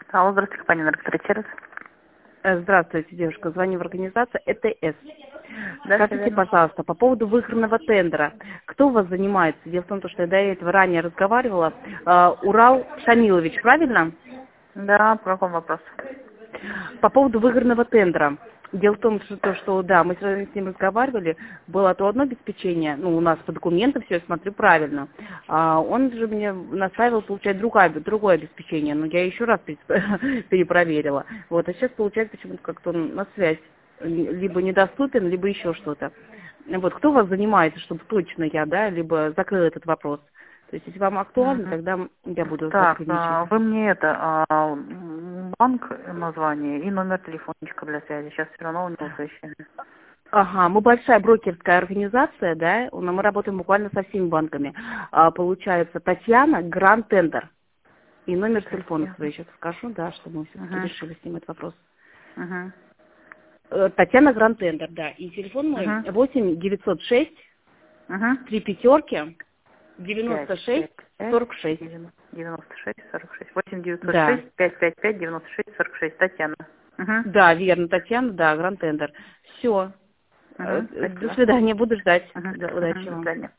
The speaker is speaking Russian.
Алло, здравствуйте, компания «Энерготранс». Здравствуйте, девушка. Звоню в организацию ЭТС. Да, Скажите, пожалуйста, по поводу выигранного тендера. Кто у вас занимается? Дело в том, что я до этого ранее разговаривала. Урал Шамилович, правильно? Да, по какому вопросу? По поводу выигранного тендера. Дело в том, что да, мы с ним разговаривали, было то одно обеспечение, ну, у нас по документам все, я смотрю, правильно. Он же мне наставил получать другое обеспечение, но я еще раз перепроверила. Вот, а сейчас получается почему-то как-то он на связь либо недоступен, либо еще что-то. Вот, кто у вас занимается, чтобы точно я, да, либо закрыла этот вопрос? То есть, если вам актуально, тогда я буду Так, сотрудничать. вы мне банк название и номер телефончика для связи. Сейчас все равно у него совещание. Ага, мы большая брокерская организация, да, мы работаем буквально со всеми банками. Получается, Татьяна Гранд Тендер. И номер телефона свой сейчас скажу, да, чтобы мы все-таки решили с ним этот вопрос. Татьяна Гранд Тендер, да. И телефон мой 8-906 3 пятерки 96 46. 96 46. 8 906 555 96 46. Татьяна. Да, верно, Татьяна, да, Гранд Тендер. Все. До свидания, буду ждать. Удачи До вам. свидания.